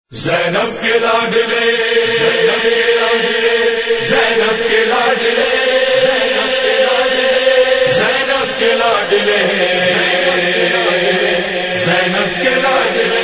زینب کے لاڈلے زینب کے لاڈلے زینب کے لاڈلے زینب کے لاڈلے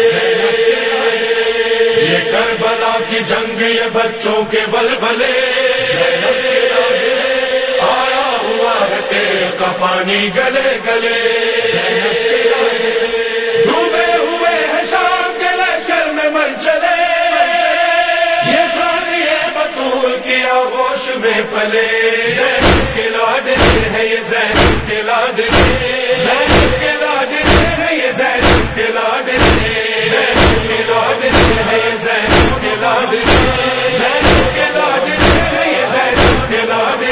یہ کربلا کی جنگ یہ بچوں کے ولولے زینب کے لاڈلے آیا ہوا ہے تیل کا پانی گلے گلے زینب کے لاڈلے ڈوبے ہوئے ہیں شام کے لشکر میں من چلے یہ سانیے بطول کی آغوش میں پلے زینب کے لاڈلے ہے یہ زینب کے لاڈلے زینب کے لاڈلے ہے یہ زینب کے لاڈلے زینب کے لاڈلے ہے یہ زینب کے لاڈلے زینب کے لاڈلے ہے یہ زینب کے لاڈلے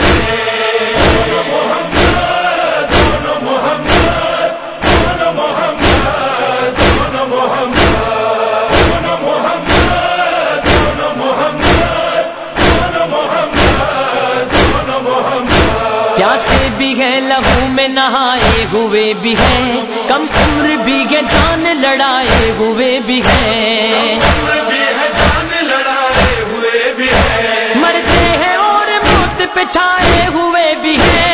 پیاسے بھی ہیں لہو میں نہائے ہوئے بھی ہیں کم عمر بھی ہے جان لڑائے ہوئے بھی ہیں مرتے ہیں اور موت پہ چھائے ہوئے بھی ہیں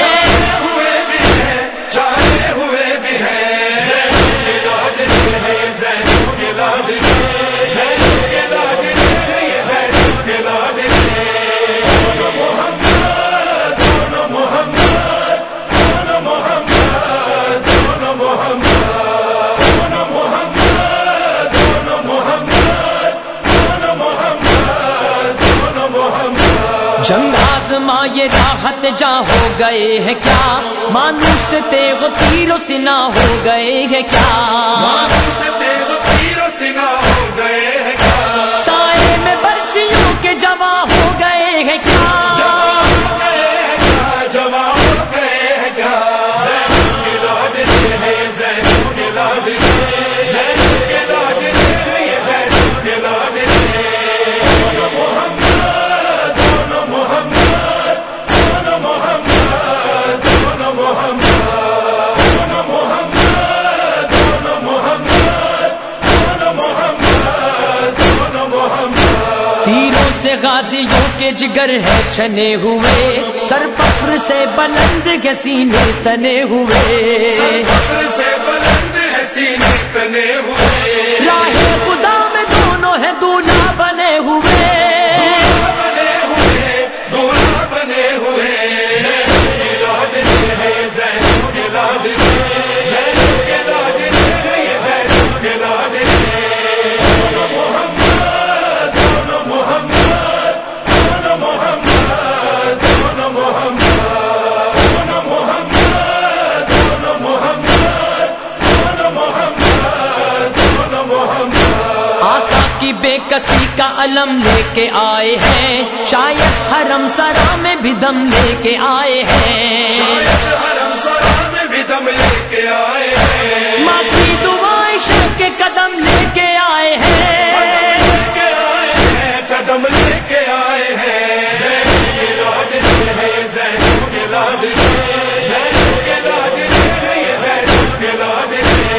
جنگ آزمائے راحت جاں ہو گئے ہیں کیا مانوس تیغ و تیر و سنا ہو گئے ہیں کیا مانوس تیغ و تیر و سنا ہو گئے ہیں کیا سائے میں برچیوں کے جواں ہو گئے ہیں کیا غازیوں کے جگر ہے چھنے ہوئے سر فخر سے بلند ہے سینے تنے ہوئے سر فخر سے بلند ہے سینے تنے ہوئے راہ خدا میں دونوں ہیں دولہا بنے ہوئے دولہا بنے ہوئے زینب کے لاڈلے ہے یہ زینب کے لاڈلے زینب کے لاڈلے ہے یہ زینب کے لاڈلے بے کسی کا علم لے کے آئے ہیں شاید حرم سرا میں بھی دم لے کے آئے ہیں شاید حرم سرا میں بھی دم لے کے آئے ہیں ماں کی دعائیں شہ کے قدم لے کے آئے ہیں قدم لے کے آئے ہیں زینب کے لاڈلے ہے یہ زینب کے لاڈلے زینب کے لاڈلے ہے یہ زینب کے لاڈلے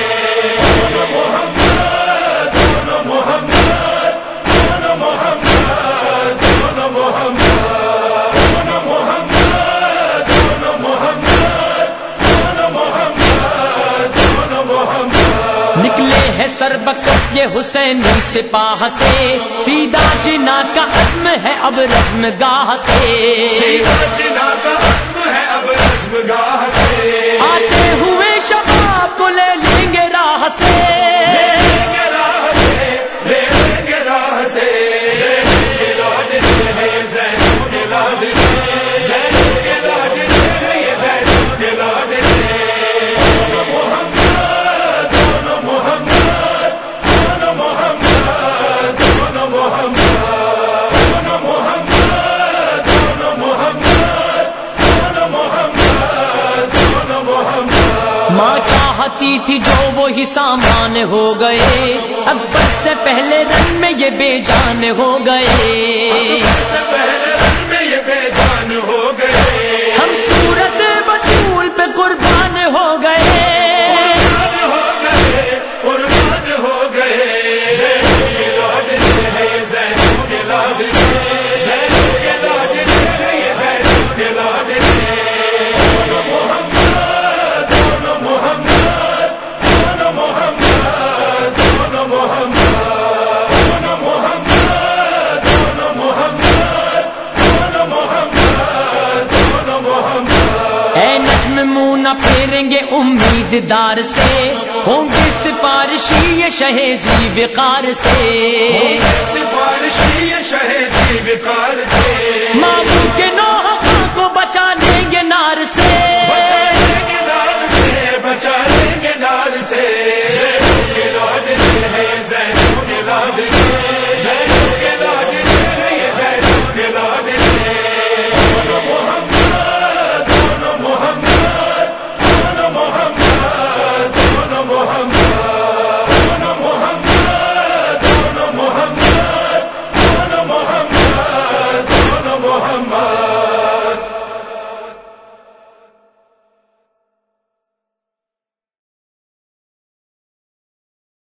نکلے ہیں سربکت یہ حسینی سپاہ سے سیدھا جنا کا عزم ہے اب رزم گاہ سے سیدھا جنا کا عزم ہے اب رزم گاہ سے آتے ہوئے شباب کو لے لیں گے راہ سے لے لیں گے راہ سے لے لیں گے راہ سے زینب کے لاڈلے ہے یہ زینب کے لاڈلے زینب کے لاڈلے ہے یہ زینب کے لاڈلے ماں چاہتی تھی جو وہی سامان ہو گئے اکبر سے پہلے رن میں یہ بے جان ہو گئے سے پہلے رن میں یہ بے جان ہو گئے ہم صورت بطول پہ قربان ہو گئے قربان ہو گئے زینب کے اتریں گے امید دار سے، ہوں گے سفارشی شہزی وقار سے، سفارشی شہزی وقار سے، ماموں کے نوح